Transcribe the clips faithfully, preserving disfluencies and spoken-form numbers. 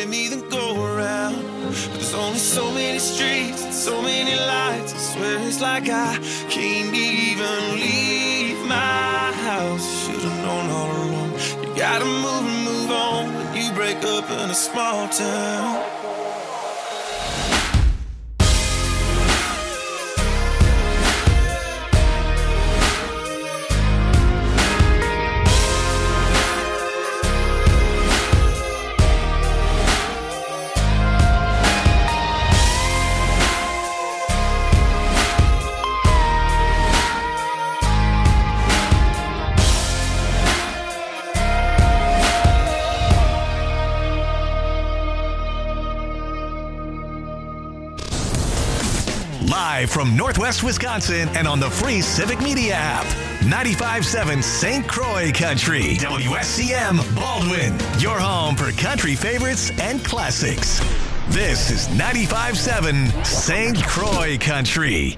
me than go around. But there's only so many streets and so many lights. I swear it's like I can't even leave my house. Should've known all along. You gotta move and move on when you break up in a small town. Live from Northwest Wisconsin and on the free Civic Media app. ninety-five point seven Saint Croix Country. W S C M Baldwin. Your home for country favorites and classics. This is ninety-five point seven Saint Croix Country.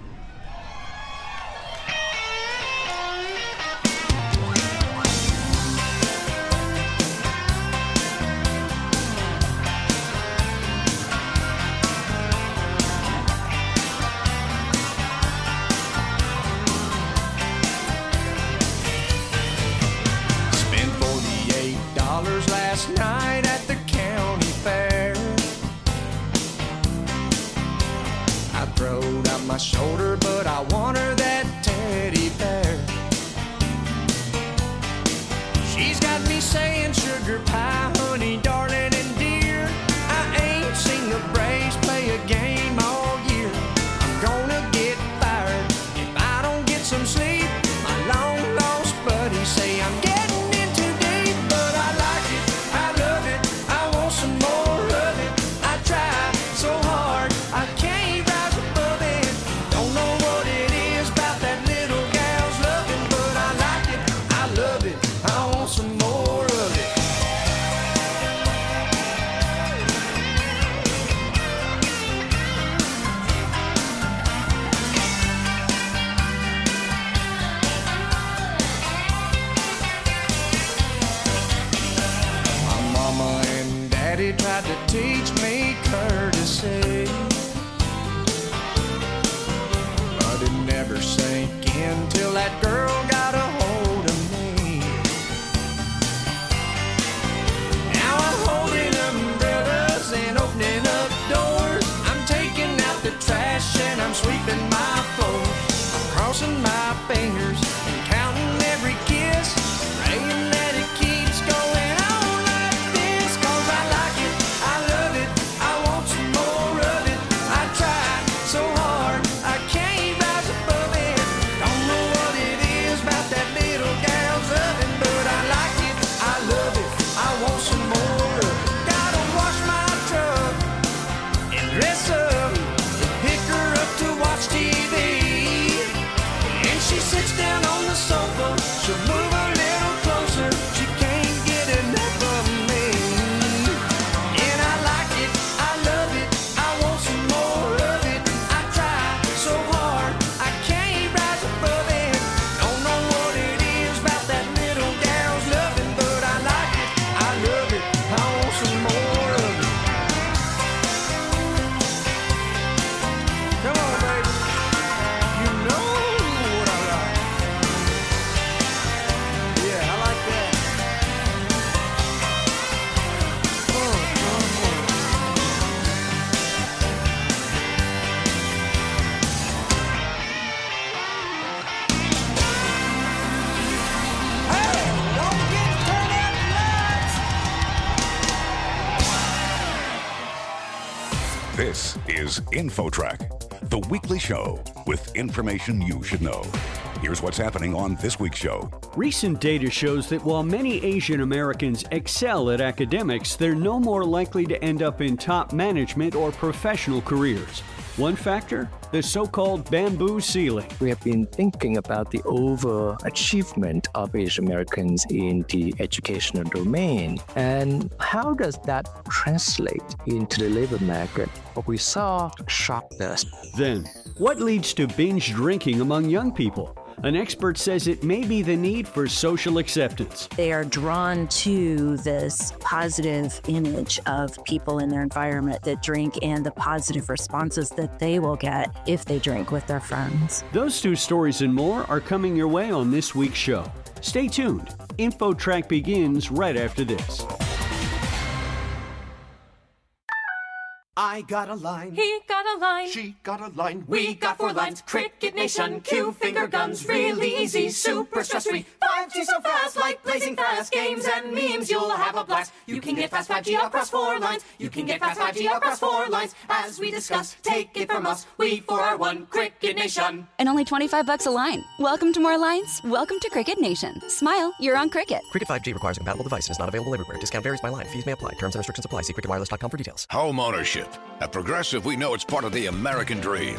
This is InfoTrack, the weekly show with information you should know. Here's what's happening on this week's show. Recent data shows that while many Asian Americans excel at academics, they're no more likely to end up in top management or professional careers. One factor? The so-called bamboo ceiling. We have been thinking about the overachievement of Asian Americans in the educational domain. And how does that translate into the labor market? What we saw shocked us. Then, what leads to binge drinking among young people? An expert says it may be the need for social acceptance. They are drawn to this positive image of people in their environment that drink and the positive responses that they will get if they drink with their friends. Those two stories and more are coming your way on this week's show. Stay tuned. InfoTrack begins right after this. I got a line. He got a line. She got a line. We got four lines. Cricket Nation. Q finger guns. Really easy. Super stress free. five G so fast. Like blazing fast. Games and memes. You'll have a blast. You can get fast five G across four lines. You can get fast five G across four lines. As we discuss, take it from us. We four are one. Cricket Nation. And only twenty-five bucks a line. Welcome to more lines. Welcome to Cricket Nation. Smile. You're on Cricket. Cricket five G requires a compatible device and is not available everywhere. Discount varies by line. Fees may apply. Terms and restrictions apply. See cricket wireless dot com for details. Home ownership. At Progressive, we know it's part of the American dream.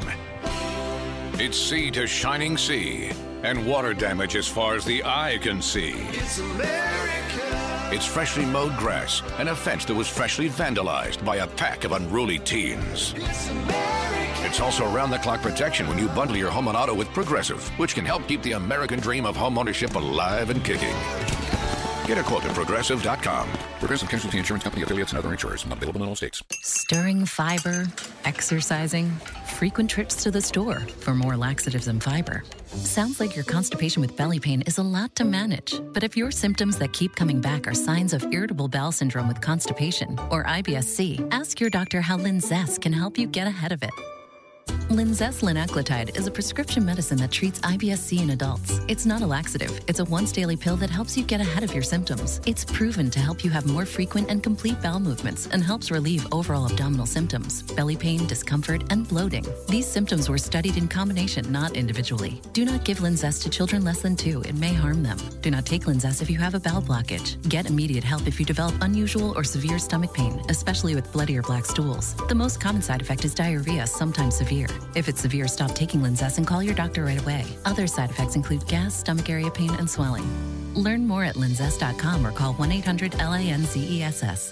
It's sea to shining sea, and water damage as far as the eye can see. It's America. It's freshly mowed grass and a fence that was freshly vandalized by a pack of unruly teens. It's America. It's also round-the-clock protection when you bundle your home and auto with Progressive, which can help keep the American dream of home ownership alive and kicking. Get a quote at Progressive dot com. Progressive Casualty Insurance Company, affiliates, and other insurers. Not available in all states. Stirring fiber, exercising, frequent trips to the store for more laxatives and fiber. Sounds like your constipation with belly pain is a lot to manage. But if your symptoms that keep coming back are signs of irritable bowel syndrome with constipation or I B S C, ask your doctor how Linzess can help you get ahead of it. Linzess linaclotide is a prescription medicine that treats I B S C in adults. It's not a laxative. It's a once-daily pill that helps you get ahead of your symptoms. It's proven to help you have more frequent and complete bowel movements and helps relieve overall abdominal symptoms, belly pain, discomfort, and bloating. These symptoms were studied in combination, not individually. Do not give Linzess to children less than two. It may harm them. Do not take Linzess if you have a bowel blockage. Get immediate help if you develop unusual or severe stomach pain, especially with bloody or black stools. The most common side effect is diarrhea, sometimes severe. If it's severe, stop taking Linzess and call your doctor right away. Other side effects include gas, stomach area pain, and swelling. Learn more at linzess dot com or call one eight hundred L I N Z E S S.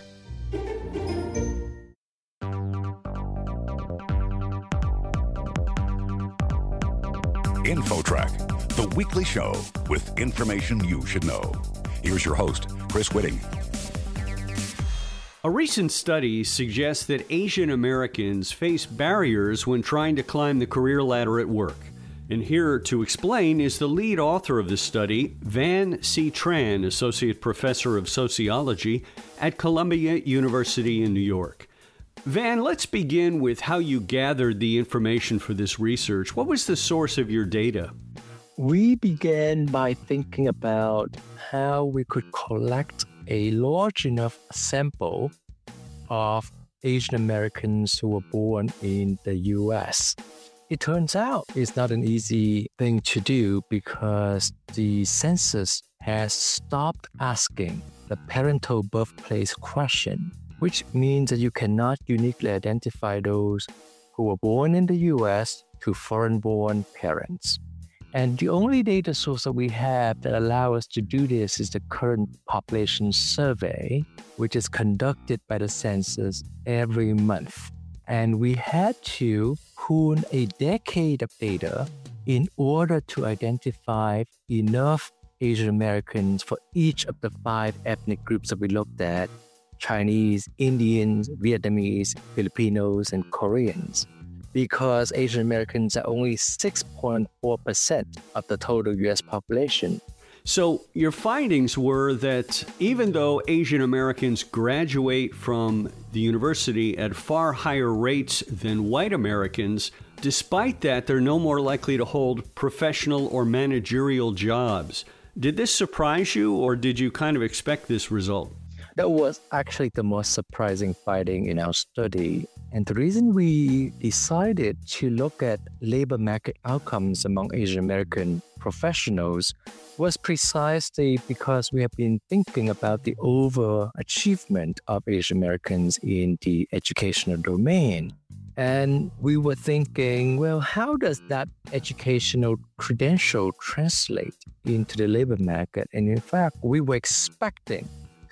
InfoTrack, the weekly show with information you should know. Here's your host, Chris Whitting. A recent study suggests that Asian Americans face barriers when trying to climb the career ladder at work. And here to explain is the lead author of the study, Van C. Tran, Associate Professor of Sociology at Columbia University in New York. Van, let's begin with how you gathered the information for this research. What was the source of your data? We began by thinking about how we could collect a large enough sample of Asian Americans who were born in the U S. It turns out it's not an easy thing to do because the census has stopped asking the parental birthplace question, which means that you cannot uniquely identify those who were born in the U S to foreign-born parents. And the only data source that we have that allow us to do this is the current population survey, which is conducted by the census every month. And we had to pull a decade of data in order to identify enough Asian Americans for each of the five ethnic groups that we looked at: Chinese, Indians, Vietnamese, Filipinos, and Koreans. Because Asian Americans are only six point four percent of the total U S population. So your findings were that even though Asian Americans graduate from the university at far higher rates than white Americans, despite that, they're no more likely to hold professional or managerial jobs. Did this surprise you, or did you kind of expect this result? That was actually the most surprising finding in our study. And the reason we decided to look at labor market outcomes among Asian American professionals was precisely because we have been thinking about the overachievement of Asian Americans in the educational domain. And we were thinking, well, how does that educational credential translate into the labor market? And in fact, we were expecting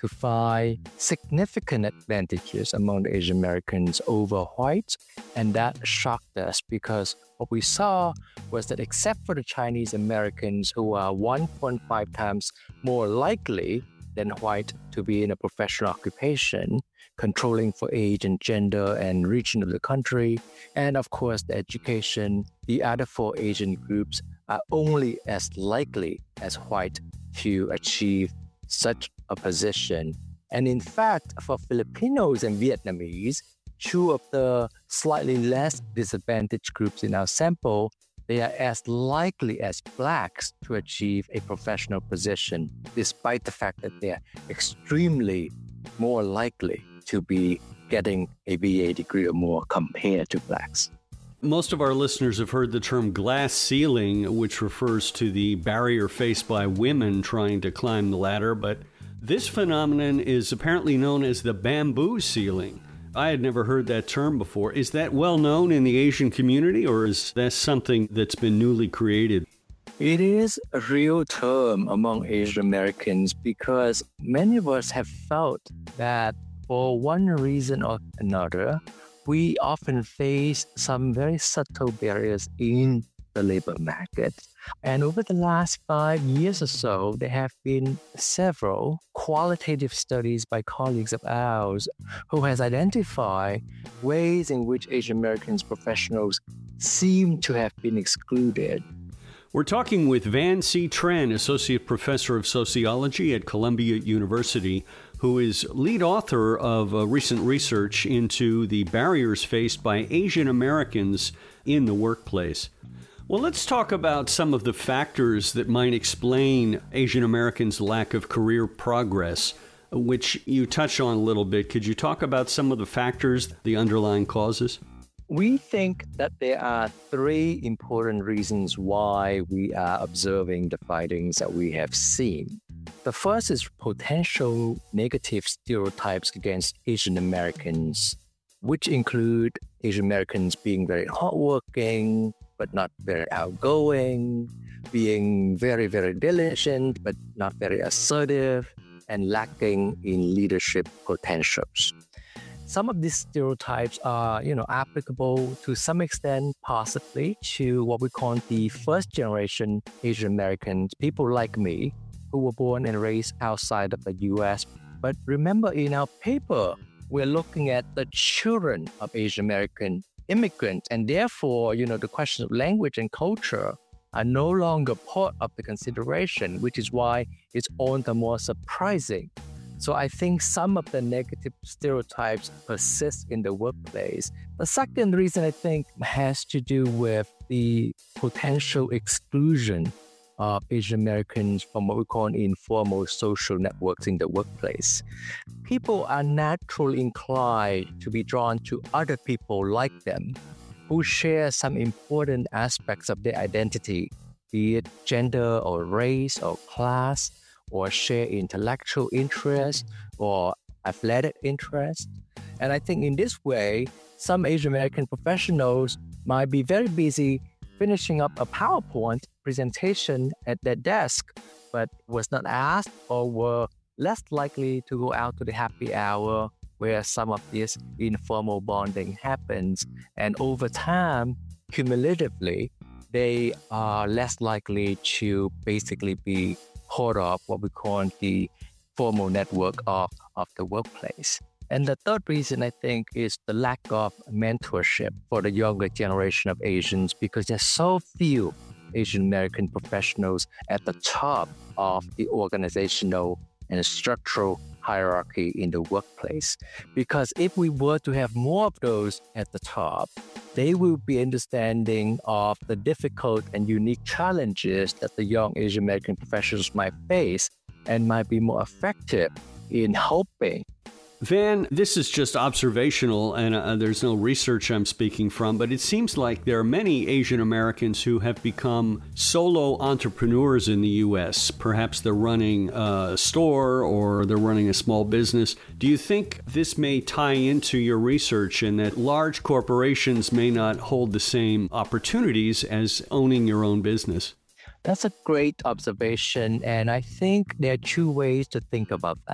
to find significant advantages among the Asian Americans over whites. And that shocked us because what we saw was that except for the Chinese Americans, who are one point five times more likely than white to be in a professional occupation, controlling for age and gender and region of the country, and of course the education, the other four Asian groups are only as likely as white to achieve such a position. And in fact, for Filipinos and Vietnamese, two of the slightly less disadvantaged groups in our sample, they are as likely as blacks to achieve a professional position, despite the fact that they are extremely more likely to be getting a B A degree or more compared to blacks. Most of our listeners have heard the term glass ceiling, which refers to the barrier faced by women trying to climb the ladder, but this phenomenon is apparently known as the bamboo ceiling. I had never heard that term before. Is that well known in the Asian community, or is that something that's been newly created? It is a real term among Asian Americans because many of us have felt that for one reason or another, we often face some very subtle barriers in the labor market. And over the last five years or so, there have been several qualitative studies by colleagues of ours who has identified ways in which Asian Americans professionals seem to have been excluded. We're talking with Van C. Tran, Associate Professor of Sociology at Columbia University, who is lead author of a recent research into the barriers faced by Asian Americans in the workplace. Well, let's talk about some of the factors that might explain Asian Americans' lack of career progress, which you touched on a little bit. Could you talk about some of the factors, the underlying causes? We think that there are three important reasons why we are observing the findings that we have seen. The first is potential negative stereotypes against Asian Americans, which include Asian Americans being very hardworking, but not very outgoing, being very, very diligent, but not very assertive, and lacking in leadership potentials. Some of these stereotypes are, you know, applicable to some extent, possibly, to what we call the first generation Asian Americans, people like me, who were born and raised outside of the U S. But remember, in our paper, we're looking at the children of Asian American immigrants, and therefore, you know, the question of language and culture are no longer part of the consideration, which is why it's all the more surprising. So I think some of the negative stereotypes persist in the workplace. The second reason, I think, has to do with the potential exclusion of Asian Americans from what we call informal social networks in the workplace. People are naturally inclined to be drawn to other people like them who share some important aspects of their identity, be it gender or race or class, or share intellectual interest or athletic interest. And I think in this way, some Asian American professionals might be very busy finishing up a PowerPoint presentation at their desk, but was not asked or were less likely to go out to the happy hour where some of this informal bonding happens. And over time, cumulatively, they are less likely to basically be part of what we call the formal network of, of the workplace. And the third reason, I think, is the lack of mentorship for the younger generation of Asians, because there's so few Asian American professionals at the top of the organizational and structural hierarchy in the workplace. Because if we were to have more of those at the top, they will be understanding of the difficult and unique challenges that the young Asian American professionals might face and might be more effective in helping. Van, this is just observational, and uh, there's no research I'm speaking from, but it seems like there are many Asian Americans who have become solo entrepreneurs in the U S. Perhaps they're running a store or they're running a small business. Do you think this may tie into your research and that large corporations may not hold the same opportunities as owning your own business? That's a great observation, and I think there are two ways to think about that.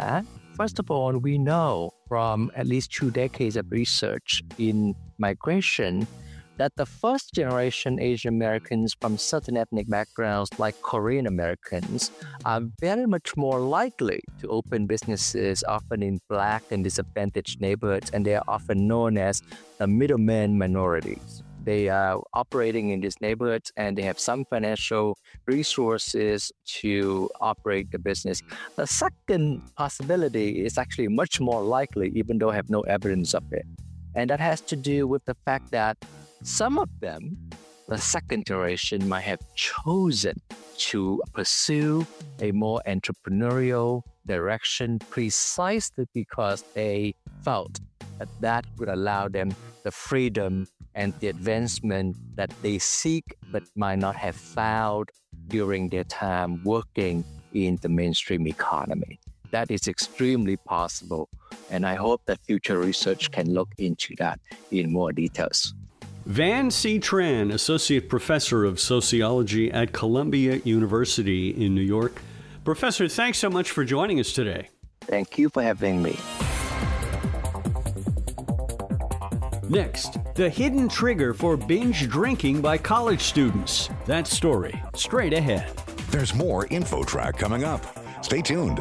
First of all, we know from at least two decades of research in migration that the first generation Asian Americans from certain ethnic backgrounds like Korean Americans are very much more likely to open businesses, often in Black and disadvantaged neighborhoods, and they are often known as the middleman minorities. They are operating in these neighborhoods and they have some financial resources to operate the business. The second possibility is actually much more likely, even though I have no evidence of it. And that has to do with the fact that some of them, the second generation, might have chosen to pursue a more entrepreneurial direction precisely because they felt that that would allow them the freedom and the advancement that they seek but might not have found during their time working in the mainstream economy. That is extremely possible, and I hope that future research can look into that in more details. Van C. Tran, Associate Professor of Sociology at Columbia University in New York. Professor, thanks so much for joining us today. Thank you for having me. Next, the hidden trigger for binge drinking by college students. That story, straight ahead. There's more InfoTrack coming up. Stay tuned.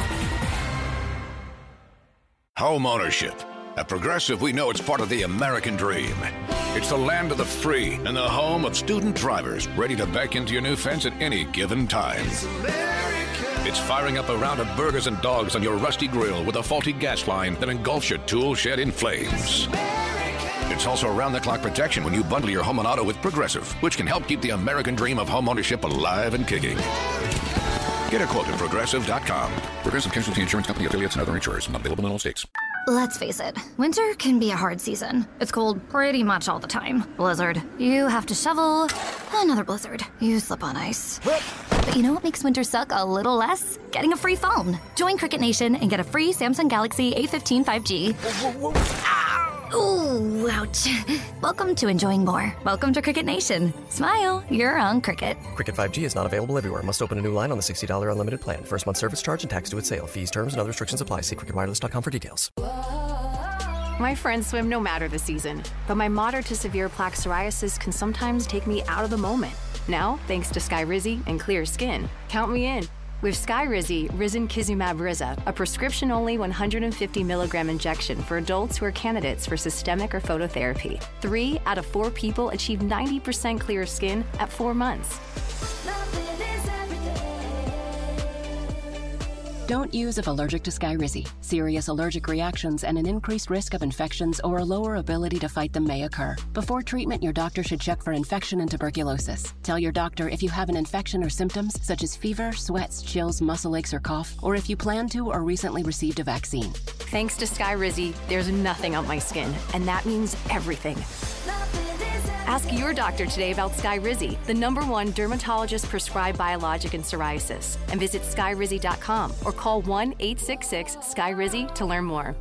Home ownership. At Progressive, we know it's part of the American dream. It's the land of the free and the home of student drivers ready to back into your new fence at any given time. It's firing up a round of burgers and dogs on your rusty grill with a faulty gas line that engulfs your tool shed in flames. It's also around-the-clock protection when you bundle your home and auto with Progressive, which can help keep the American dream of home ownership alive and kicking. Get a quote at Progressive dot com. Progressive Casualty Insurance Company, affiliates, and other insurers. Not available in all states. Let's face it, winter can be a hard season. It's cold pretty much all the time. Blizzard. You have to shovel. Another blizzard. You slip on ice. But you know what makes winter suck a little less? Getting a free phone. Join Cricket Nation and get a free Samsung Galaxy A fifteen five G. Whoa, whoa, whoa. Ooh, ouch. Welcome to enjoying more. Welcome to Cricket Nation. Smile, you're on Cricket. Cricket five G is not available everywhere. Must open a new line on the sixty dollars unlimited plan. First month service charge and tax due at sale. Fees, terms, and other restrictions apply. See cricket wireless dot com for details. My friends swim no matter the season, but my moderate to severe plaque psoriasis can sometimes take me out of the moment. Now, thanks to Skyrizi and clear skin, count me in. With Skyrizi, Risankizumab Riza, a prescription-only one hundred fifty milligram injection for adults who are candidates for systemic or phototherapy. Three out of four people achieve ninety percent clear skin at four months. Don't use if allergic to Skyrizi. Serious allergic reactions and an increased risk of infections or a lower ability to fight them may occur. Before treatment, your doctor should check for infection and tuberculosis. Tell your doctor if you have an infection or symptoms such as fever, sweats, chills, muscle aches, or cough, or if you plan to or recently received a vaccine. Thanks to Skyrizi, there's nothing on my skin, and that means everything. Ask your doctor today about Skyrizi, the number one dermatologist-prescribed biologic in psoriasis, and visit Skyrizi dot com or call one eight six six Skyrizi to learn more.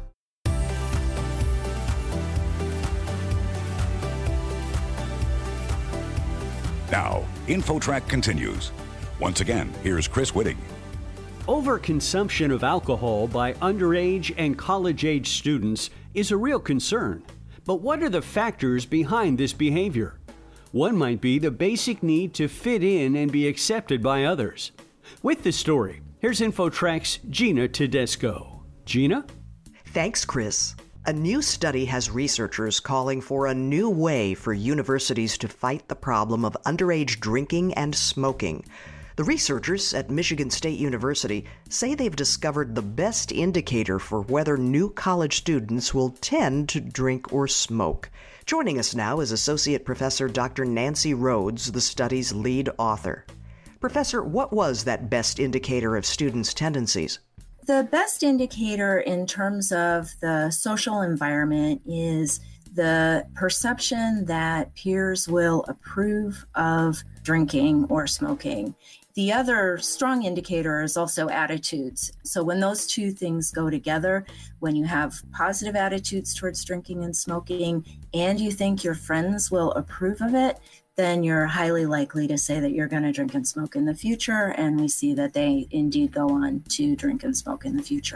Now, InfoTrack continues. Once again, here's Chris Whitting. Overconsumption of alcohol by underage and college-age students is a real concern. But what are the factors behind this behavior? One might be the basic need to fit in and be accepted by others. With the story, here's InfoTrack's Gina Tedesco. Gina? Thanks, Chris. A new study has researchers calling for a new way for universities to fight the problem of underage drinking and smoking. The researchers at Michigan State University say they've discovered the best indicator for whether new college students will tend to drink or smoke. Joining us now is Associate Professor Doctor Nancy Rhodes, the study's lead author. Professor, what was that best indicator of students' tendencies? The best indicator in terms of the social environment is the perception that peers will approve of drinking or smoking. The other strong indicator is also attitudes. So when those two things go together, when you have positive attitudes towards drinking and smoking, and you think your friends will approve of it, then you're highly likely to say that you're going to drink and smoke in the future. And we see that they indeed go on to drink and smoke in the future.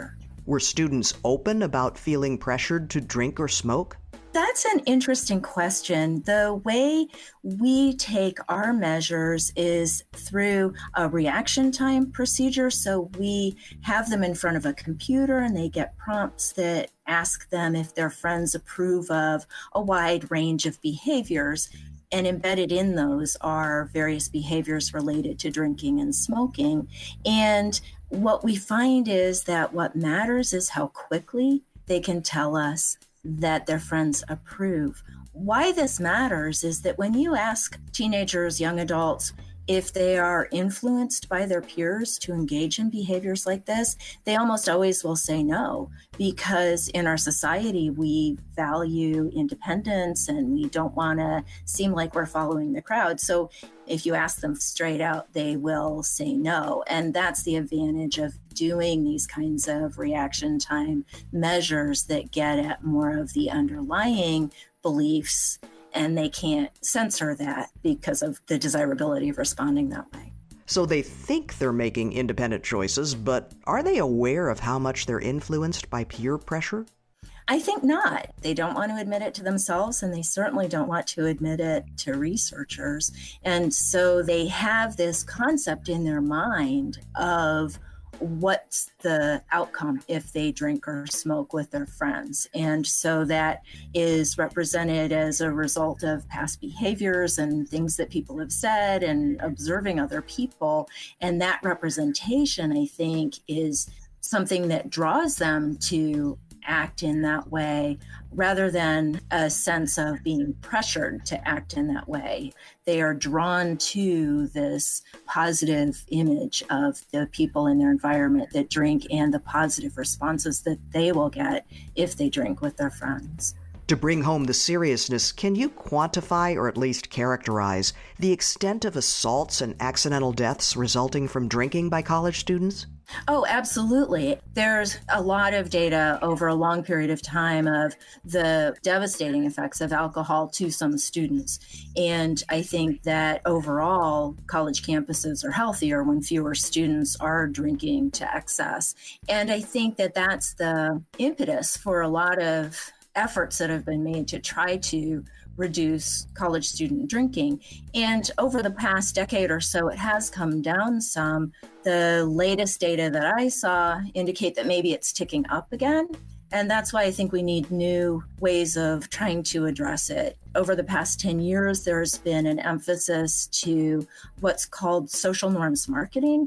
Were students open about feeling pressured to drink or smoke? That's an interesting question. The way we take our measures is through a reaction time procedure. So we have them in front of a computer and they get prompts that ask them if their friends approve of a wide range of behaviors. And embedded in those are various behaviors related to drinking and smoking. And what we find is that what matters is how quickly they can tell us that their friends approve. Why this matters is that when you ask teenagers, young adults, if they are influenced by their peers to engage in behaviors like this, they almost always will say no, because in our society, we value independence and we don't want to seem like we're following the crowd. So if you ask them straight out, they will say no. And that's the advantage of doing these kinds of reaction time measures that get at more of the underlying beliefs, and they can't censor that because of the desirability of responding that way. So they think they're making independent choices, but are they aware of how much they're influenced by peer pressure? I think not. They don't want to admit it to themselves, and they certainly don't want to admit it to researchers. And so they have this concept in their mind of what's the outcome if they drink or smoke with their friends. And so that is represented as a result of past behaviors and things that people have said and observing other people. And that representation, I think, is something that draws them to act in that way rather than a sense of being pressured to act in that way. They are drawn to this positive image of the people in their environment that drink and the positive responses that they will get if they drink with their friends. To bring home the seriousness, can you quantify or at least characterize the extent of assaults and accidental deaths resulting from drinking by college students? Oh, absolutely. There's a lot of data over a long period of time of the devastating effects of alcohol to some students. And I think that overall, college campuses are healthier when fewer students are drinking to excess. And I think that that's the impetus for a lot of efforts that have been made to try to reduce college student drinking. And over the past decade or so, it has come down some. The latest data that I saw indicate that maybe it's ticking up again. And that's why I think we need new ways of trying to address it. Over the past ten years, there's been an emphasis to what's called social norms marketing.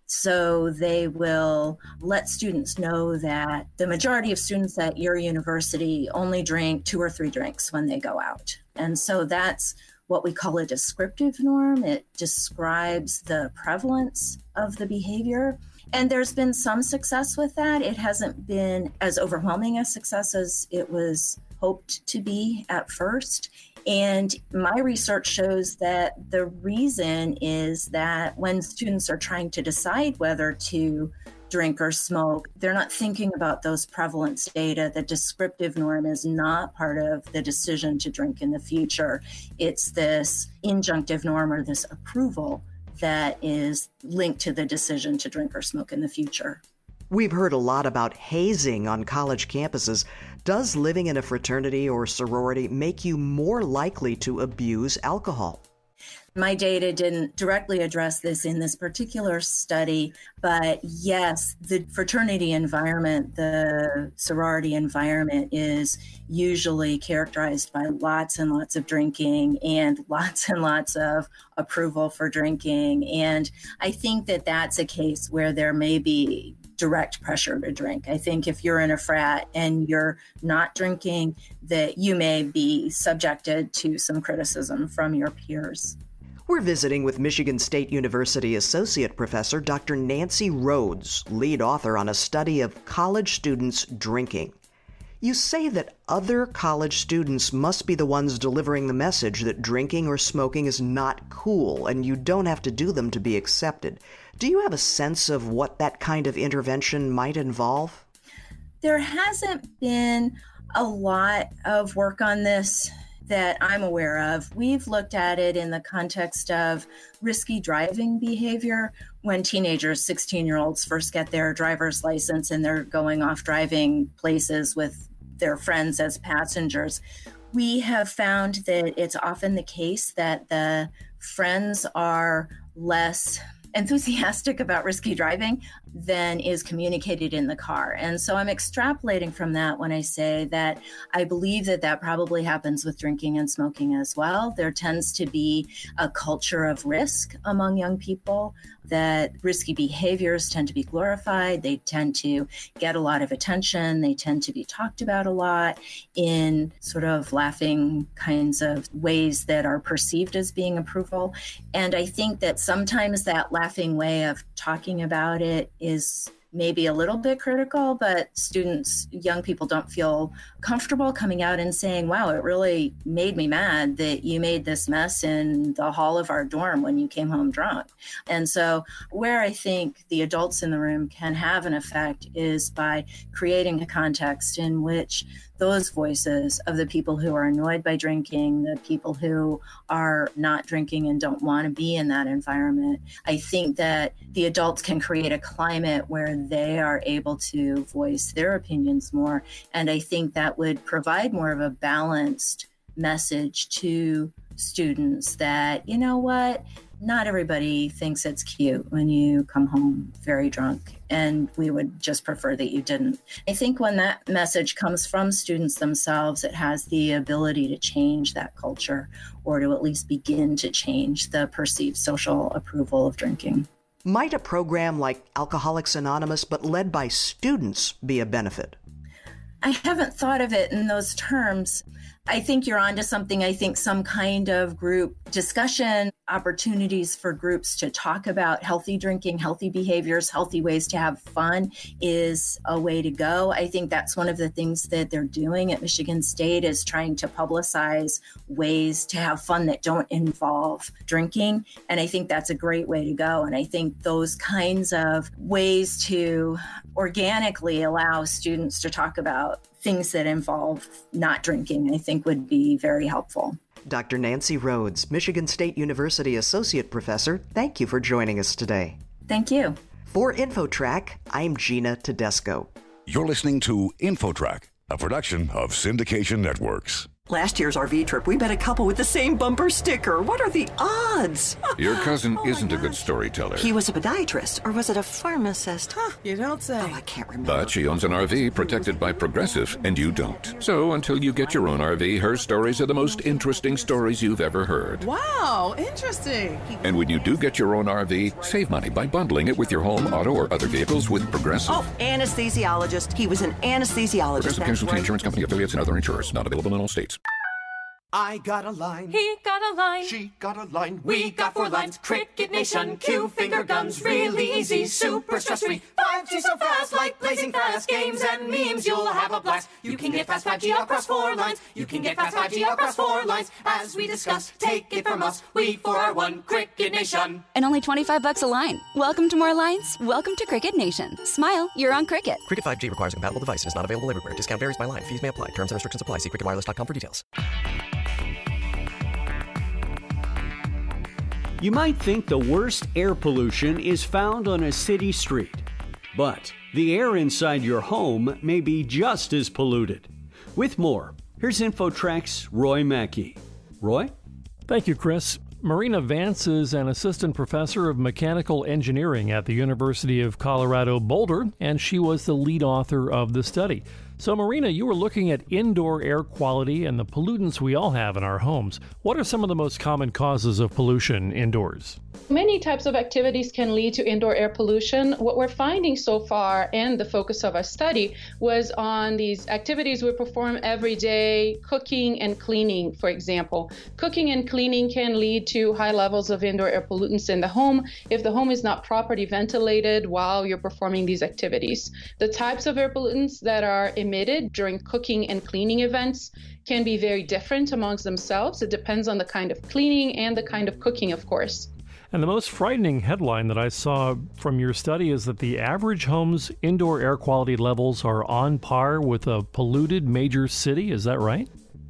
So they will let students know that the majority of students at your university only drink two or three drinks when they go out. And so that's what we call a descriptive norm. It describes the prevalence of the behavior. And there's been some success with that. It hasn't been as overwhelming a success as it was hoped to be at first. And my research shows that the reason is that when students are trying to decide whether to drink or smoke, they're not thinking about those prevalence data. The descriptive norm is not part of the decision to drink in the future. It's this injunctive norm or this approval that is linked to the decision to drink or smoke in the future. We've heard a lot about hazing on college campuses. Does living in a fraternity or sorority make you more likely to abuse alcohol? My data didn't directly address this in this particular study, but yes, the fraternity environment, the sorority environment is usually characterized by lots and lots of drinking and lots and lots of approval for drinking. And I think that that's a case where there may be direct pressure to drink. I think if you're in a frat and you're not drinking, that you may be subjected to some criticism from your peers. We're visiting with Michigan State University Associate Professor Doctor Nancy Rhodes, lead author on a study of college students drinking. You say that other college students must be the ones delivering the message that drinking or smoking is not cool and you don't have to do them to be accepted. Do you have a sense of what that kind of intervention might involve? There hasn't been a lot of work on this that I'm aware of, we've looked at it in the context of risky driving behavior when teenagers, sixteen-year-olds, first get their driver's license and they're going off driving places with their friends as passengers. We have found that it's often the case that the friends are less enthusiastic about risky driving than is communicated in the car. And so I'm extrapolating from that when I say that I believe that that probably happens with drinking and smoking as well. There tends to be a culture of risk among young people, that risky behaviors tend to be glorified. They tend to get a lot of attention. They tend to be talked about a lot in sort of laughing kinds of ways that are perceived as being approval. And I think that sometimes that laughing way of talking about it is maybe a little bit critical, but students, young people don't feel comfortable coming out and saying, wow, it really made me mad that you made this mess in the hall of our dorm when you came home drunk. And so where I think the adults in the room can have an effect is by creating a context in which those voices of the people who are annoyed by drinking, the people who are not drinking and don't want to be in that environment, I think that the adults can create a climate where they are able to voice their opinions more. And I think that would provide more of a balanced message to students that, you know what, not everybody thinks it's cute when you come home very drunk, and we would just prefer that you didn't. I think when that message comes from students themselves, it has the ability to change that culture, or to at least begin to change the perceived social approval of drinking. Might a program like Alcoholics Anonymous, but led by students, be a benefit? I haven't thought of it in those terms. I think you're onto something. I think some kind of group discussion, opportunities for groups to talk about healthy drinking, healthy behaviors, healthy ways to have fun is a way to go. I think that's one of the things that they're doing at Michigan State, is trying to publicize ways to have fun that don't involve drinking. And I think that's a great way to go. And I think those kinds of ways to organically allow students to talk about things that involve not drinking, I think would be very helpful. Doctor Nancy Rhodes, Michigan State University Associate Professor, thank you for joining us today. Thank you. For InfoTrack, I'm Gina Tedesco. You're listening to InfoTrack, a production of Syndication Networks. Last year's R V trip, we met a couple with the same bumper sticker. What are the odds? Your cousin oh isn't a good storyteller. He was a podiatrist, or was it a pharmacist? Huh, you don't say. Oh, I can't remember. But she owns an R V protected by Progressive, and you don't. So until you get your own R V, her stories are the most interesting stories you've ever heard. Wow, interesting. And when you do get your own R V, save money by bundling it with your home, auto, or other vehicles with Progressive. Oh, anesthesiologist. He was an anesthesiologist. Progressive Casualty right. Insurance Company, affiliates, and other insurers. Not available in all states. I got a line. He got a line. She got a line. We got four lines. Cricket Nation, Q finger guns, really easy, super stress-free. five G so fast, like blazing fast. Games and memes, you'll have a blast. You can get fast five G across four lines. You can get fast five G across four lines. As we discuss, take it from us. We four are one. Cricket Nation. And only twenty-five bucks a line. Welcome to more lines. Welcome to Cricket Nation. Smile, you're on Cricket. Cricket five G requires a compatible device and is not available everywhere. Discount varies by line. Fees may apply. Terms and restrictions apply. See cricket wireless dot com for details. You might think the worst air pollution is found on a city street, but the air inside your home may be just as polluted. With more, here's InfoTrack's Roy Mackey. Roy? Thank you, Chris. Marina Vance is an assistant professor of mechanical engineering at the University of Colorado Boulder, and she was the lead author of the study. So, Marina, you were looking at indoor air quality and the pollutants we all have in our homes. What are some of the most common causes of pollution indoors? Many types of activities can lead to indoor air pollution. What we're finding so far, and the focus of our study, was on these activities we perform every day, cooking and cleaning, for example. Cooking and cleaning can lead to high levels of indoor air pollutants in the home if the home is not properly ventilated while you're performing these activities. The types of air pollutants that are emitted during cooking and cleaning events can be very different amongst themselves. It depends on the kind of cleaning and the kind of cooking, of course. And the most frightening headline that I saw from your study is that the average home's indoor air quality levels are on par with a polluted major city. Is that right?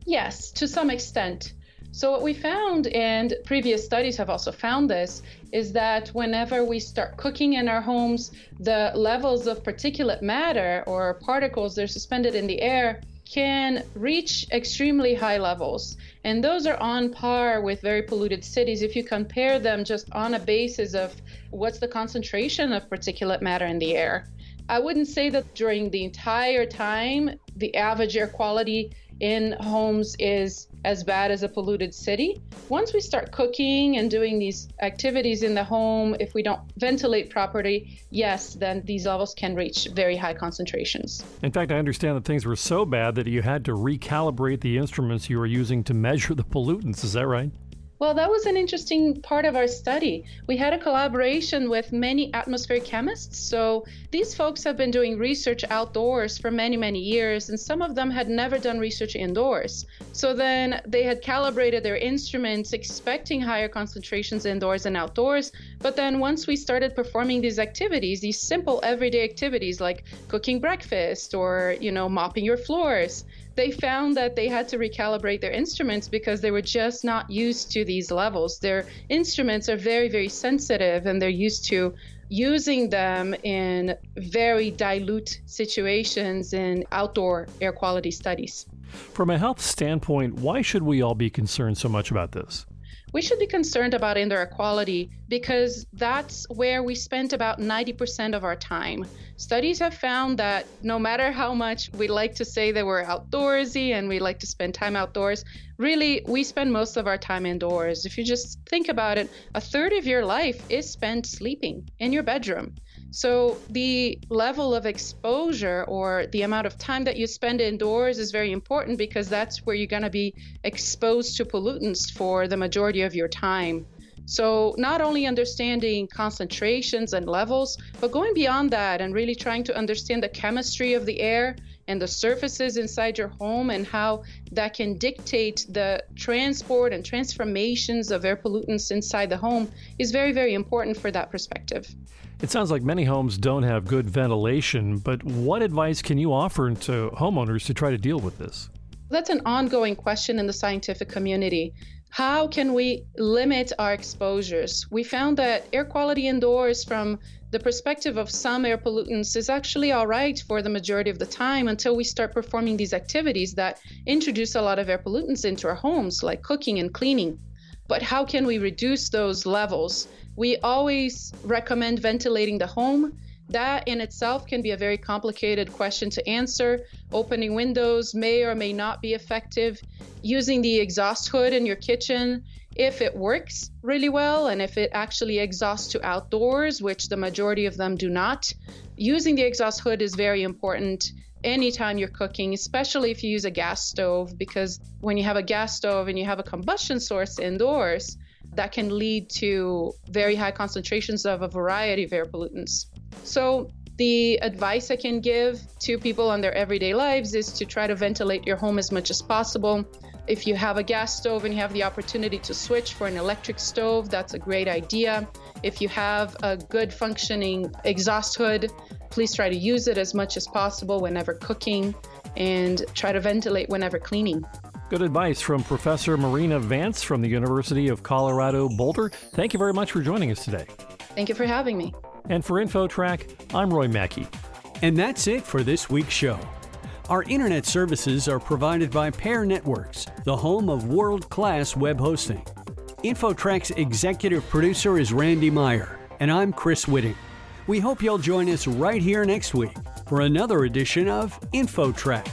Yes, to some extent. So what we found, and previous studies have also found this, is that whenever we start cooking in our homes, the levels of particulate matter or particles that are suspended in the air can reach extremely high levels. And those are on par with very polluted cities if you compare them just on a basis of what's the concentration of particulate matter in the air. I wouldn't say that during the entire time, the average air quality in homes is as bad as a polluted city. Once we start cooking and doing these activities in the home, if we don't ventilate properly, yes, then these levels can reach very high concentrations. In fact, I understand that things were so bad that you had to recalibrate the instruments you were using to measure the pollutants. Is that right? Well, that was an interesting part of our study. We had a collaboration with many atmospheric chemists. So these folks have been doing research outdoors for many, many years, and some of them had never done research indoors. So then they had calibrated their instruments expecting higher concentrations indoors and outdoors. But then once we started performing these activities, these simple everyday activities like cooking breakfast or, you know, mopping your floors, they found that they had to recalibrate their instruments because they were just not used to these levels. Their instruments are very, very sensitive, and they're used to using them in very dilute situations in outdoor air quality studies. From a health standpoint, why should we all be concerned so much about this? We should be concerned about indoor air quality because that's where we spent about ninety percent of our time. Studies have found that no matter how much we like to say that we're outdoorsy and we like to spend time outdoors, really we spend most of our time indoors. If you just think about it, a third of your life is spent sleeping in your bedroom. So the level of exposure or the amount of time that you spend indoors is very important because that's where you're going to be exposed to pollutants for the majority of your time. So not only understanding concentrations and levels, but going beyond that and really trying to understand the chemistry of the air and the surfaces inside your home and how that can dictate the transport and transformations of air pollutants inside the home is very, very important for that perspective. It sounds like many homes don't have good ventilation, but what advice can you offer to homeowners to try to deal with this? That's an ongoing question in the scientific community. How can we limit our exposures? We found that air quality indoors from the perspective of some air pollutants is actually all right for the majority of the time until we start performing these activities that introduce a lot of air pollutants into our homes, like cooking and cleaning. But how can we reduce those levels? We always recommend ventilating the home. That in itself can be a very complicated question to answer. Opening windows may or may not be effective. Using the exhaust hood in your kitchen, if it works really well and if it actually exhausts to outdoors, which the majority of them do not, using the exhaust hood is very important anytime you're cooking, especially if you use a gas stove, because when you have a gas stove and you have a combustion source indoors, that can lead to very high concentrations of a variety of air pollutants. So the advice I can give to people on their everyday lives is to try to ventilate your home as much as possible. If you have a gas stove and you have the opportunity to switch for an electric stove, that's a great idea. If you have a good functioning exhaust hood, please try to use it as much as possible whenever cooking and try to ventilate whenever cleaning. Good advice from Professor Marina Vance from the University of Colorado Boulder. Thank you very much for joining us today. Thank you for having me. And for InfoTrack, I'm Roy Mackey. And that's it for this week's show. Our internet services are provided by Pair Networks, the home of world-class web hosting. InfoTrack's executive producer is Randy Meyer, and I'm Chris Whitting. We hope you'll join us right here next week for another edition of InfoTrack.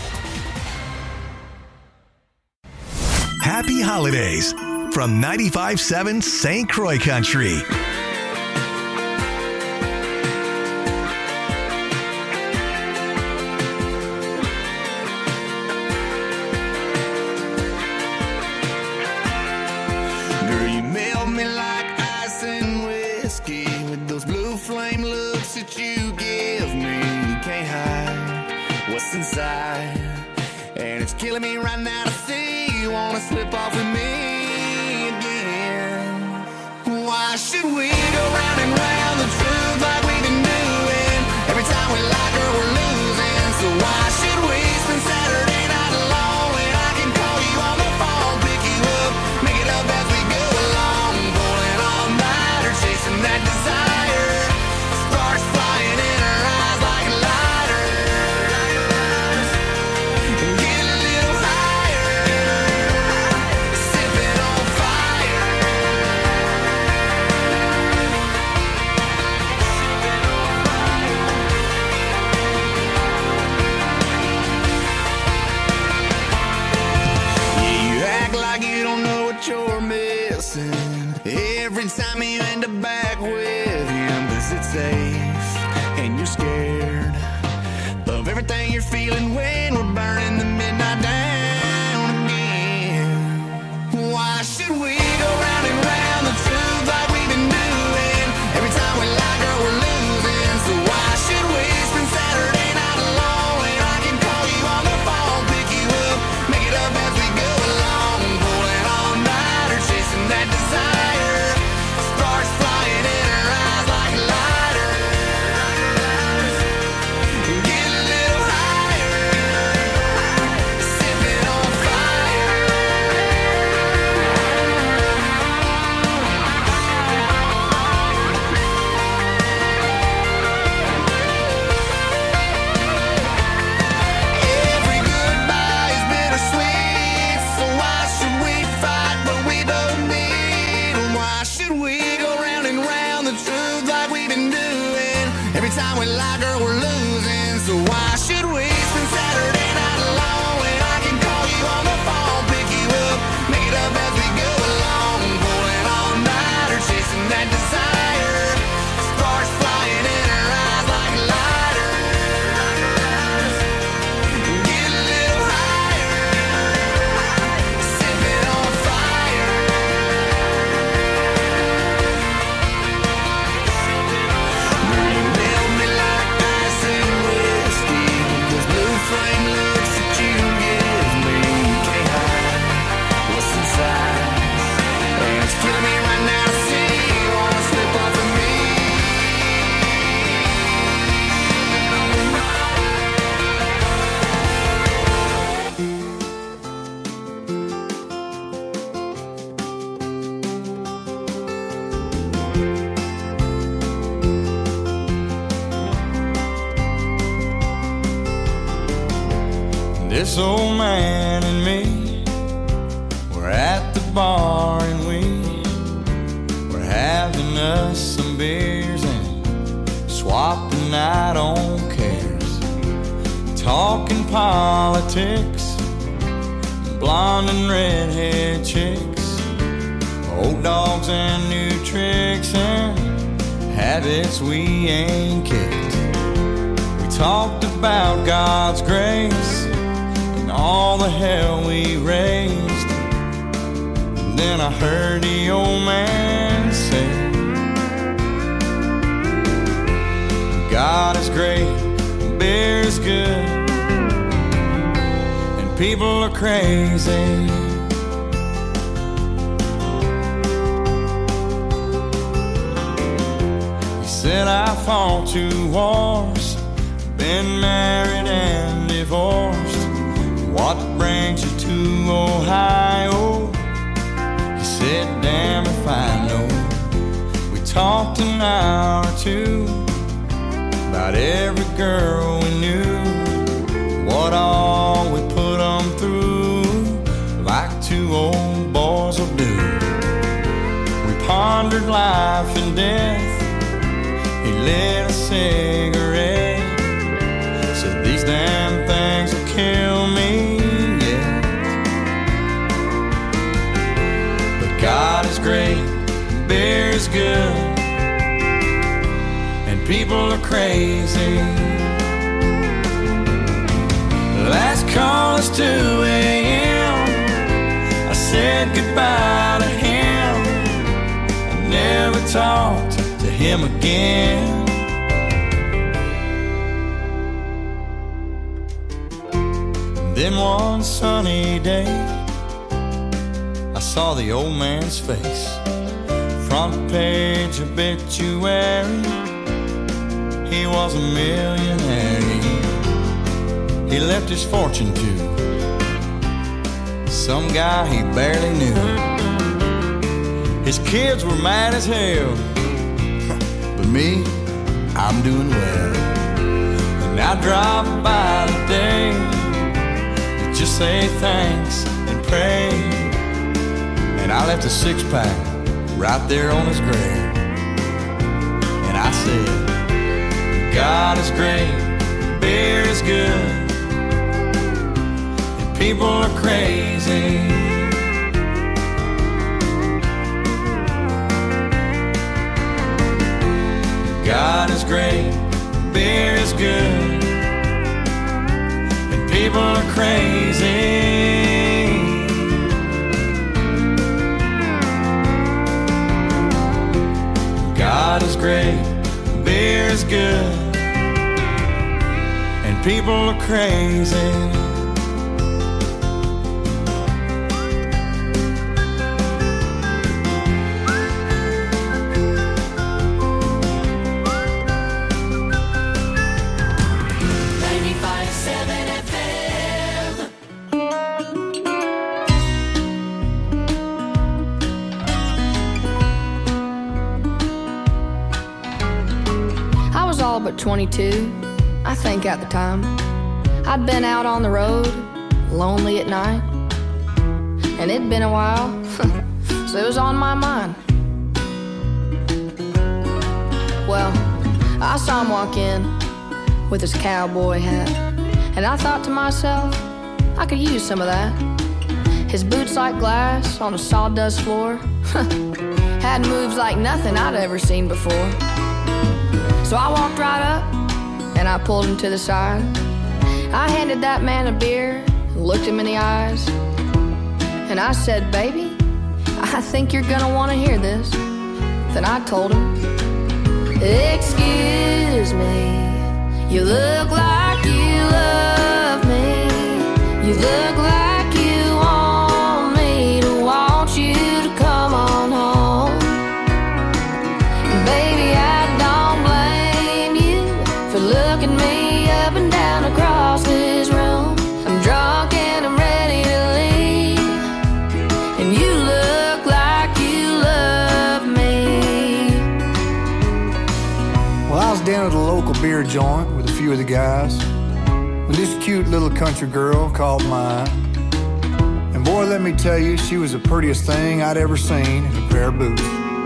Happy holidays from ninety-five point seven Saint Croix Country. Girl, you melt me like ice and whiskey with those blue flame looks that you give me. You can't hide what's inside, and it's killing me right now to see you wanna slip off with me again. Why should we go round and round the truth like we've been doing? Every time we like her, we're losing. So why should we spend Saturday night alone when I can call listen every time you end up back with him, 'cause it's safe and you're scared of everything you're feeling when we're burning the midnight down again. Why should we go round and round the truth like we've been doing? Every time we lie, girl, we're losing. So why should we spend Saturday night alone when I can call you on the phone, pick you up, make it up as we go along, pulling all night or chasing that desire. Sparks flying in her eyes like lighters. Get a little higher, sipping on fire. Every goodbye is bittersweet, so why should we fight but we both need? And why should we go round and round the truth like we've been doing? Every time we lie, girl, we're losing. So why should we spend Saturday night alone when I can call you on the phone, pick you up, make it up as we go along, pulling all night or chasing that desire. Sparks flying in her eyes like lighters. Get a little higher, sipping on fire. You melt me like ice and whiskey. Those blue flame looks that you give me, can't hide what's inside. And it's killing me right now to see you wanna slip off of me. This old man and me, we're at the bar and we we're having us some beers and swapping out on cares, talking politics, blonde and redhead chicks, old dogs and new tricks and habits we ain't kicked. We talked about God's grace and all the hell we raised. And then I heard the old man say, God is great, beer is good, and people are crazy. He said I fought two wars, been married and divorced. What brings you to Ohio? He said, damn if I know. We talked an hour or two about every girl we knew, what all we put them through, like two old boys will do. We pondered life and death. He lit a cigarette, said these damn things will kill me, yeah. But God is great, beer is good, and people are crazy. Last call is two a.m. I said goodbye to him. I never talked to him again. Then one sunny day, I saw the old man's face, front page obituary. He was a millionaire. He left his fortune to some guy he barely knew. His kids were mad as hell, but me, I'm doing well. And I drop by today to just say thanks and pray. And I left a six-pack right there on his grave. And I said, God is great, beer is good, people are crazy. great, beer's good, and people are crazy. But twenty-two, I think at the time. I'd been out on the road, lonely at night, and it'd been a while, so it was on my mind. Well, I saw him walk in with his cowboy hat, and I thought to myself, I could use some of that. His boots like glass on a sawdust floor had moves like nothing I'd ever seen before. So I walked right up, and I pulled him to the side. I handed that man a beer, and looked him in the eyes, and I said, baby, I think you're gonna wanna hear this. Then I told him, excuse me, you look like you love me. You look like you want me to want you to come on home. Baby, I looking me up and down across this room. I'm drunk and I'm ready to leave, and you look like you love me. Well, I was down at a local beer joint with a few of the guys when this cute little country girl caught my eye. And boy, let me tell you, she was the prettiest thing I'd ever seen in a pair of boots.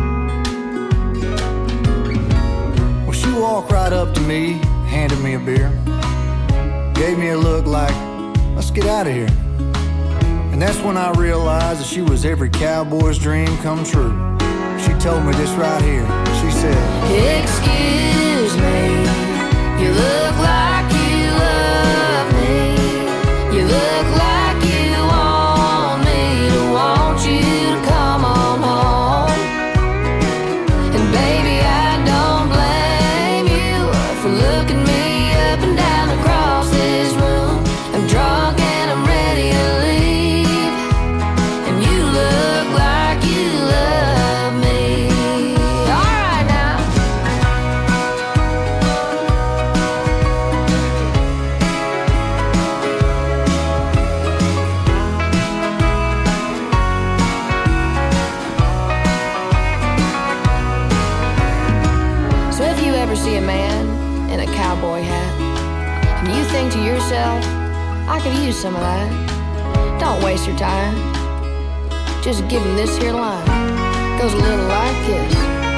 Well, she walked right up to me, handed me a beer, gave me a look like, let's get out of here. And that's when I realized that she was every cowboy's dream come true. She told me this right here. She said, excuse me, you look like you love me. You look like you want me to want you to come on home. And baby, I don't blame you for looking me up and down across this room. I'm drunk and I'm ready to leave, and you look like you love me. All right now. So if you ever see a man in a cowboy hat, and you think to yourself, I could use some of that, don't waste your time. Just give him this here line. Goes a little like this.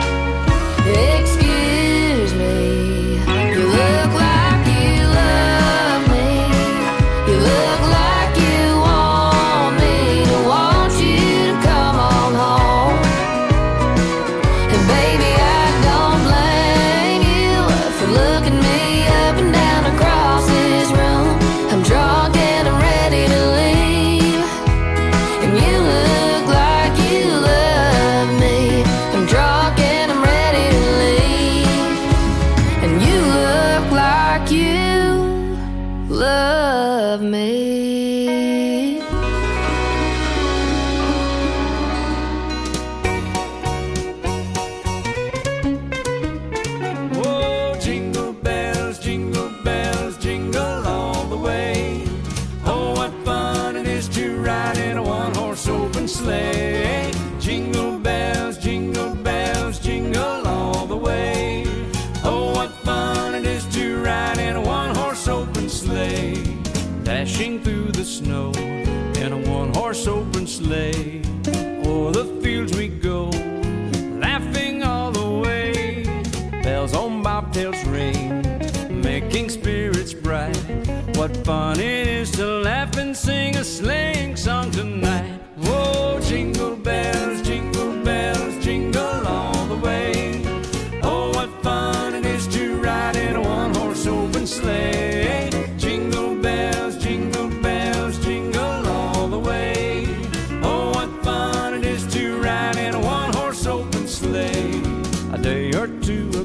Excuse me, you look like you love me. You look like you want me to want you to come on home. And baby, I don't blame you for looking me up and down across this room. I'm drunk and I'm ready to leave, and you look like you love me. I'm drunk and I'm ready to leave, and you look like you love me. Oh, jingle bells, jingle bells, jingle all the way. Oh, what fun it is to ride in a one-horse open sleigh. Jingle bells, jingle bells, jingle all the way. Oh, what fun it is to ride in a one-horse open sleigh. Dashing through the snow in a one-horse open sleigh. O'er the fields we go, laughing all the way. Bells on bobtails ring, making spirits bright. What fun it is to laugh and sing a sleighing song tonight. Whoa, jingle bells, jingle bells, jingle all the way. Oh, what fun it is to ride in a one-horse open sleigh. Jingle bells, jingle bells, jingle all the way. Oh, what fun it is to ride in a one-horse open sleigh. A day or two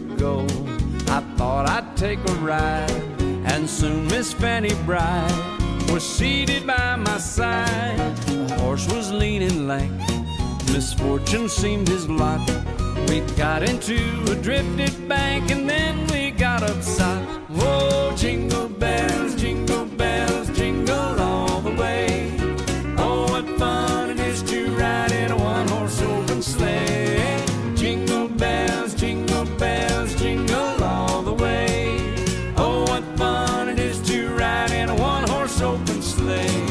take a ride. And soon Miss Fanny Bright was seated by my side. The horse was lean and lank, misfortune seemed his lot. We got into a drifted bank and then we got upside. Oh, jingle bells, jingle bells, jingle all the way. Oh, what fun it is to ride in a one-horse open sleigh. Jingle bells, jingle bells, jingle all the way. Oh, what fun it is to ride in a one-horse open sleigh.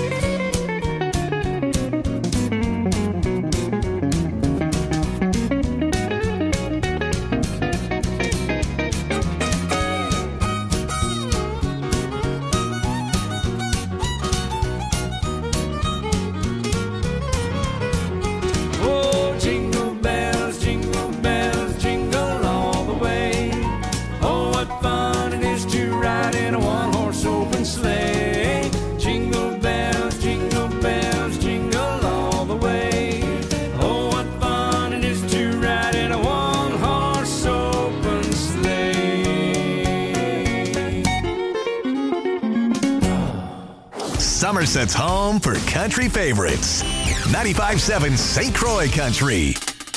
Somerset's home for country favorites. ninety-five point seven Saint Croix Country.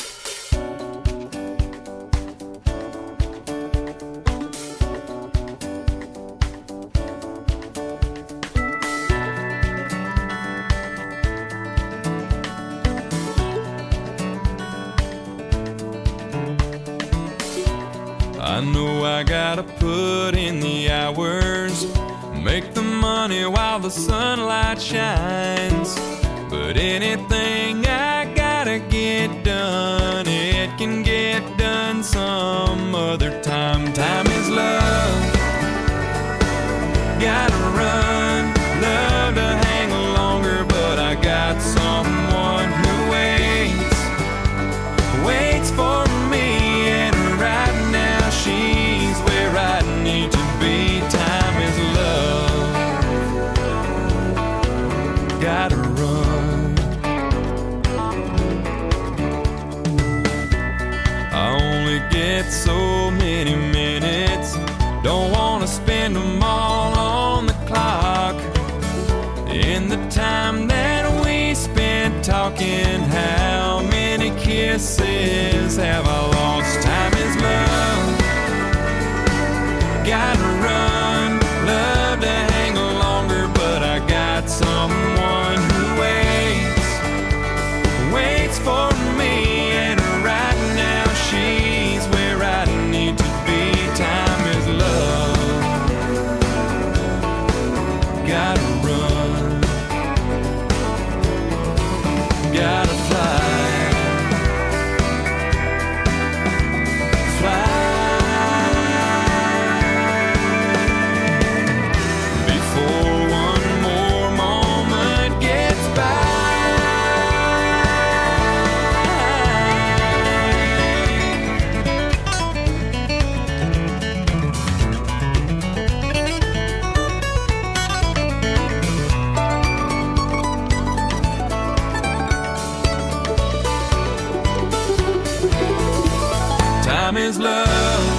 I know I gotta put in the hours, make the money while the sunlight shines. But anything I gotta get done, it can get done some other time. Time is love, gotta run, love to hang longer, but I got someone who waits, waits for me, and right now she's where I need to be. Time is love, gotta run. I only get so many minutes, don't wanna spend them all on the clock. In the time that we spent talking, how many kisses have I lost? Time is love, gotta run, love to hang longer, but I got someone who waits, waits for me, and right now she's where I need to be. Time is love, gotta run, gotta fly, fly. Time is love,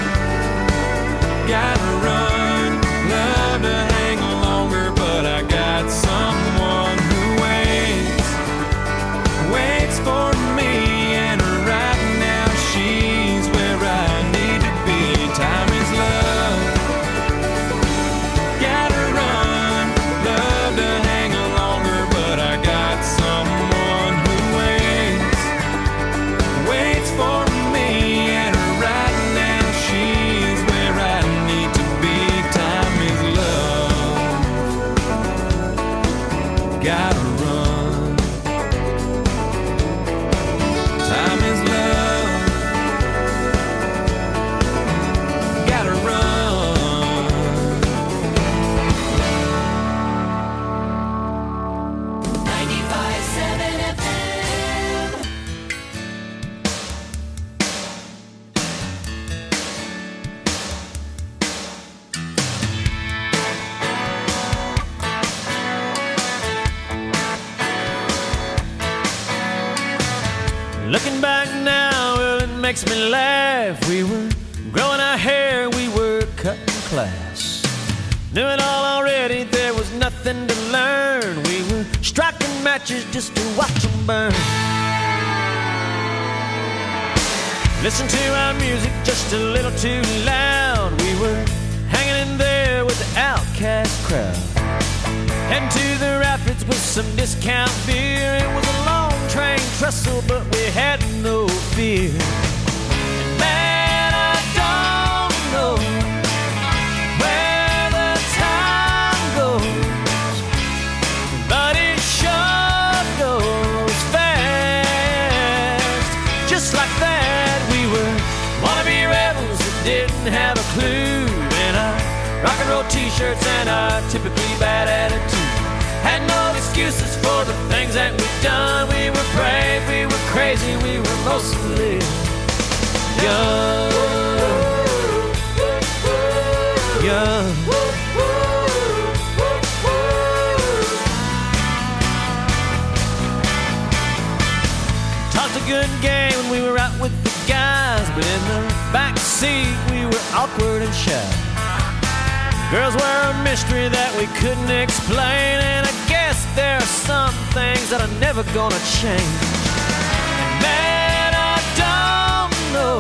gotta run, love to hang longer, but I got someone who waits, waits for me, and right now she's where I need to be. Time is love, gotta run, love to hang longer, but I got someone who waits, waits for me. Gotta run. Time is love, gotta run. ninety-five point seven F M. Looking back now, well, it makes me laugh. We were growing our hair, we were class. Knew it all already, there was nothing to learn. We were striking matches just to watch them burn. Listen to our music just a little too loud. We were hanging in there with the outcast crowd. Heading to the rapids with some discount beer. It was a long train trestle, but we had no fear. And man, I don't know where the time goes, but it sure goes fast. Just like that, we were wannabe rebels that didn't have a clue. And our rock and roll t-shirts and our typically bad attitude had no excuses for the things that we've done. We were brave, we were crazy, we were mostly young. Young. Talked a good game when we were out with the guys, but in the back seat we were awkward and shy. Girls were a mystery that we couldn't explain, and I guess there are some things that are never gonna change. And man, I don't know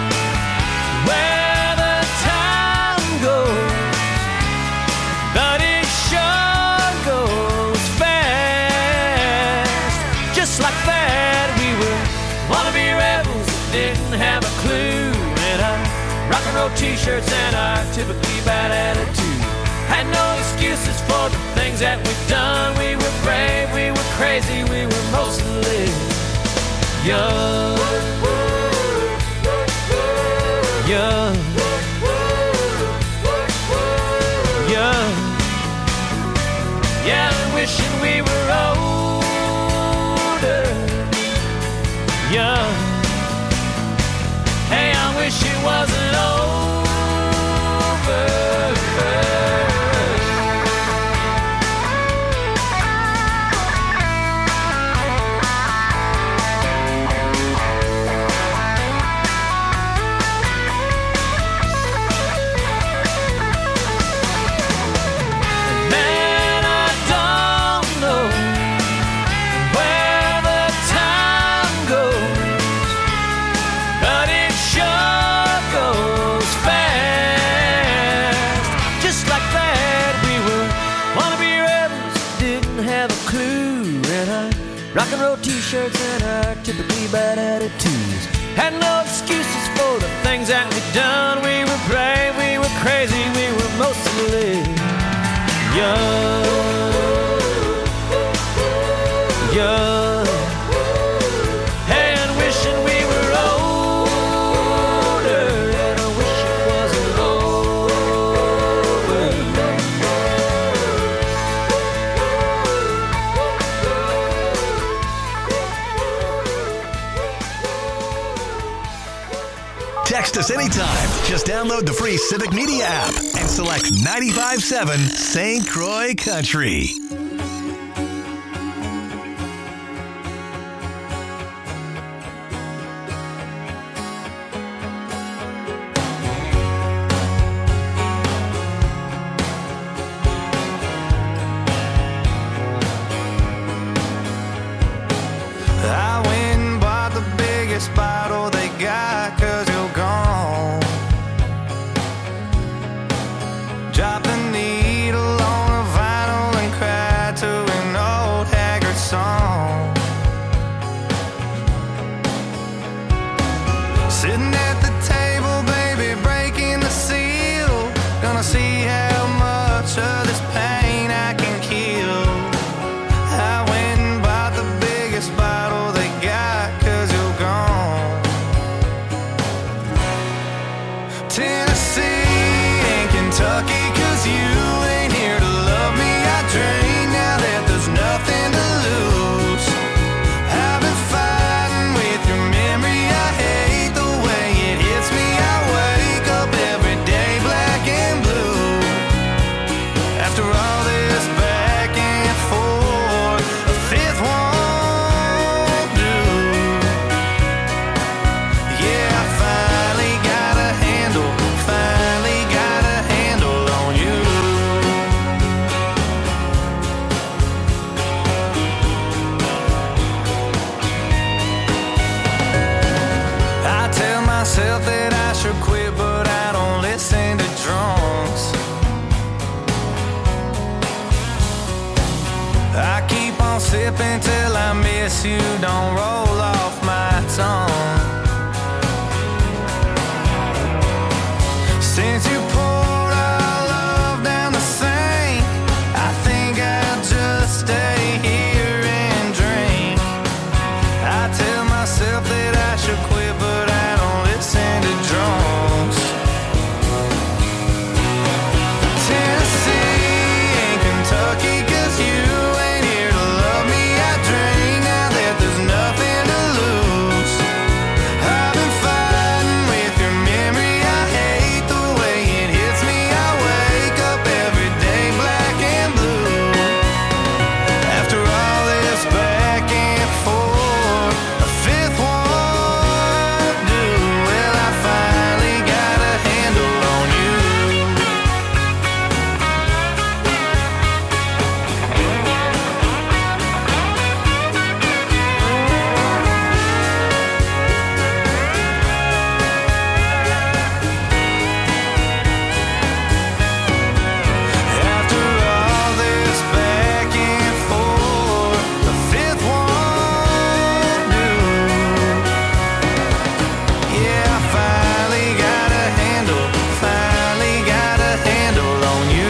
where the time goes, but it sure goes fast. Just like that, we were wannabe rebels that didn't have a clue. And our rock and roll t-shirts and our typically bad attitude had no excuses for the things that we've done. We were brave, we were crazy, we were mostly young. Young. Young. Yeah, I'm wishing we were older. Young. Hey, I wish it wasn't over. Rock and roll t-shirts and our typically bad attitudes had no excuses for the things that we'd done. We were brave, we were crazy, we were mostly young. Young. Hey, and wishing we were older, and I wish it wasn't Text us anytime. Just download the free Civic Media app and select ninety-five point seven Saint Croix Country. I went and bought the biggest bottle they got, 'cause you're gone. Drop the needle on the vinyl and cry. till I miss you don't roll off my tongue. Since you poured our love down the sink, I think I'll just stay here and drink. I tell myself that I should quit, but I don't listen to drunks. Tennessee and Kentucky, 'cause you ain't here to love me. I drink now that there's nothing to lose. I've been fighting with your memory. I hate the way it hits me. I wake up every day black and blue. After all this back and forth, a fifth one do. Well, I finally got a handle on you. After all this back and forth, the fifth one do. Yeah, I finally got a handle, finally got a handle on you.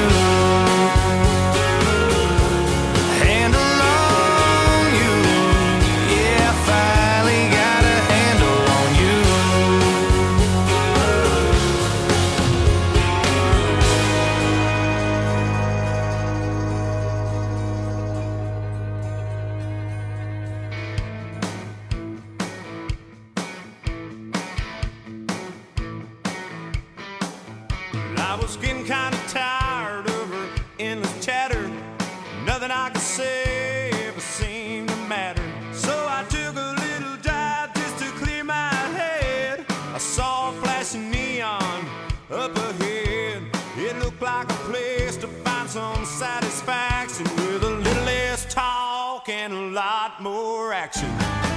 Handle on you. Yeah, I finally got a handle on you. I was getting kind of tired of her endless chatter. Nothing I could say ever seemed to matter. So I took a little dive just to clear my head. I saw a flashing neon up ahead. It looked like a place to find some satisfaction with a little less talk and a lot more action.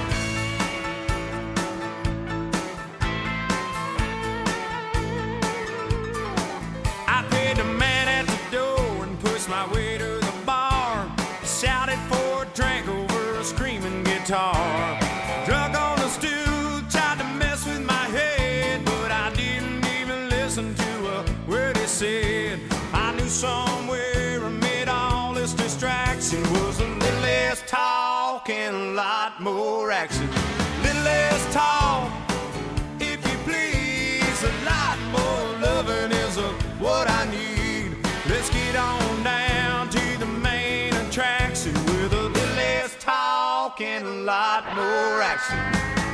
I paid the man at the door and pushed my way to the bar. Shouted for a drink over a screaming guitar. Drunk on the stool, tried to mess with my head, but I didn't even listen to a word he said. I knew somewhere amid all this distraction was a little less talk and a lot more action. Little less talk, if you please, a lot more loving is a what I need. Let's get on down to the main attraction with a little less talk and a lot more action.